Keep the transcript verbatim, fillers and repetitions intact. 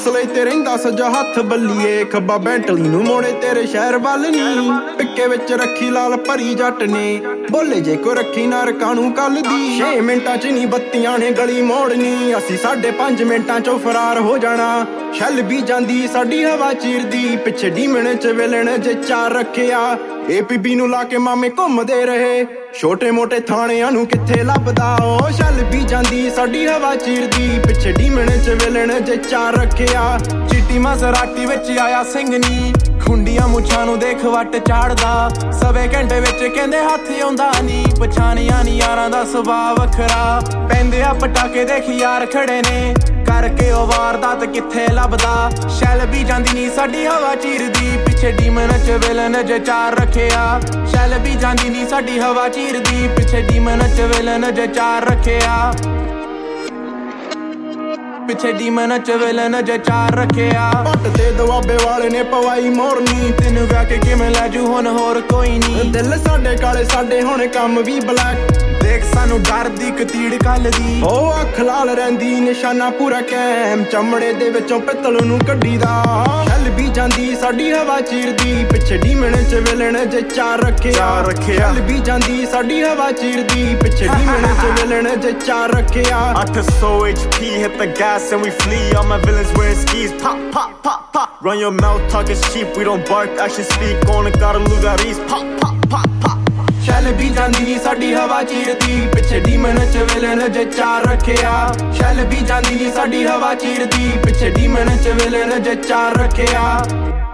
ਹੌਸਲੇ ਤੇ ਰਹਿੰਦਾ ਸੱਜਾ ਹੱਥ ਬੱਲੀਏ, ਖੱਬਾ ਬੈਂਟਲੀ ਨੂੰ ਮੋੜੇ ਤੇਰੇ ਸ਼ਹਿਰ ਵੱਲ ਨੀ। ਪਿੱਕੇ ਵਿੱਚ ਰੱਖੀ ਲਾਲ ਭਰੀ ਜੱਟ ਨੇ, ਬੋਲੇ ਜੇ ਕੋ ਰੱਖੀ ਨਾ ਰਕਾਣੂ ਕੱਲ ਦੀ। ਛੇ ਮਿੰਟਾਂ ਚ ਨੀ ਬੱਤੀਆਂ ਨੇ ਗਲੀ ਮੋੜਨੀ, ਅਸੀਂ ਸਾਢੇ ਪੰਜ ਮਿੰਟਾਂ ਚੋਂ ਫਰਾਰ ਹੋ ਜਾਣਾ। ਛੱਲ ਵੀ ਜਾਂਦੀ ਸਾਡੀ ਹਵਾ ਚੀਰਦੀ, ਪਿੱਛੇ ਡੀਮਣ ਚ ਵਿਲਣ ਜੇ ਚਾਰ ਰੱਖਿਆ। ਏ ਪੀ ਬੀ ਨੂੰ ਲਾ ਕੇ ਮਾਮੇ ਘੁੰਮਦੇ ਰਹੇ, ਛੋਟੇ ਮੋਟੇ ਥਾਣਿਆਂ ਨੂੰ ਕਿੱਥੇ ਲੱਭਦਾ ਉਹ। ਛੱਲ ਵੀ ਜਾਂਦੀ ਸਾਡੀ ਹਵਾ ਚੀਰਦੀ, ਪਿੱਛੇ ਡੀਮਣ ਚ ਵਿਲਣ ਜੇ ਚਾਰ ਰੱਖਿਆ। ਚਿੱਟੀ ਮਸਰਾਟੀ ਵਿੱਚ ਆਇਆ ਸਿੰਘ ਨੀ, ਖੁੰਡੀਆਂ ਮੁੱਛਾਂ ਨੂੰ ਦੇਖ ਵੱਟ ਚਾੜਦਾ। ਸਵੇ ਘੰਟੇ ਵਿੱਚ ਕਹਿੰਦੇ ਹੱਥ ਆਉਂਦਾ ਨੀ, ਪਛਾਣਿਆ ਨੀ ਯਾਰਾਂ ਦਾ ਸੁਭਾਅ ਵੱਖਰਾ। ਪੈਂਦੇ ਆ ਪਟਾਕੇ ਦੇਖ ਯਾਰ ਖੜੇ ਨੇ, ਕਰਕੇ ਉਹ ਵਾਰਦਾਤ ਕਿੱਥੇ ਲੱਭਦਾ। ਸ਼ੈਲ ਵੀ ਜਾਂਦੀ ਨੀ ਸਾਡੀ ਹਵਾ ਚੀਰਦੀ, ਪਿੱਛੇ ਡੀਮਨ ਚ ਵਿਲਨ ਜੇ ਚਾਰ ਰੱਖਿਆ। ਸ਼ੈਲ ਵੀ ਜਾਂਦੀ ਨੀ ਸਾਡੀ ਹਵਾ ਚੀਰਦੀ, ਪਿੱਛੇ ਡੀਮਨ ਚ ਵਿਲਨ ਜੇ ਚਾਰ ਰੱਖਿਆ। ਪਿੱਛੇ ਡੀਮਨ ਚ ਵਿਲਨ ਜੇ ਚਾਰ ਰੱਖਿਆ। ਪੱਟ ਤੇ ਦੁਆਬੇ ਵਾਲੇ ਨੇ ਪਵਾਈ ਮੋਰਨੀ, ਤੈਨੂੰ ਵਿਆਹ ਕੇ ਕਿਵੇਂ ਲੈ ਜੂ ਹੁਣ ਹੋਰ ਕੋਈ ਨੀ। ਦਿਲ ਸਾਡੇ ਕਾਲੇ ਸਾਡੇ ਹੁਣ ਕੰਮ ਵੀ ਬਲੈਕ, ਦੇਖ ਸਾਨੂੰ ਡਰਦੀ ਕਤੀੜ ਕੱਲ ਦੀ। ਉਹ ਅੱਖ ਲਾਲ ਰਹਿੰਦੀ ਨਿਸ਼ਾਨਾ ਪੂਰਾ ਕੈਮ, ਚਮੜੇ ਦੇ ਵਿੱਚੋਂ ਪਿੱਤਲ ਨੂੰ ਕੱਢੀਦਾ। ਛੱਲ ਵੀ ਜਾਂਦੀ ਸਾਡੀ ਹਵਾ ਚੀਰਦੀ, ਪਿੱਛੇ ਡੀਮਣ ਚ ਵਿਲਣ ਜੇ ਚਾਰ ਰੱਖਿਆ। ਛੱਲ ਵੀ ਜਾਂਦੀ ਸਾਡੀ ਹਵਾ ਚੀਰਦੀ, ਪਿੱਛੇ ਡੀਮਣ ਚ ਵਿਲਣ ਜੇ ਚਾਰ ਰੱਖਿਆ। ਅੱਠ ਸੌ H P hit the gas and we flee, all my villains wearing skis. Pop pop pop pop, run your mouth talking sheep, we don't bark actually speak, on got a lugaris. Pop pop pop pop। ਛੱਲ ਵੀ ਜਾਂਦੀ ਸਾਡੀ ਹਵਾ ਚੀਰਦੀ, ਪਿੱਛੇ ਡੀਮਨ ਚ villain ਜੇ ਚਾਰ ਰੱਖਿਆ। ਛੱਲ ਵੀ ਜਾਂਦੀ ਸਾਡੀ ਹਵਾ ਚੀਰਦੀ, ਪਿੱਛੇ ਡੀਮਨ ਚ ਵਿਲਨ ਜੇ ਚਾਰ ਰੱਖਿਆ।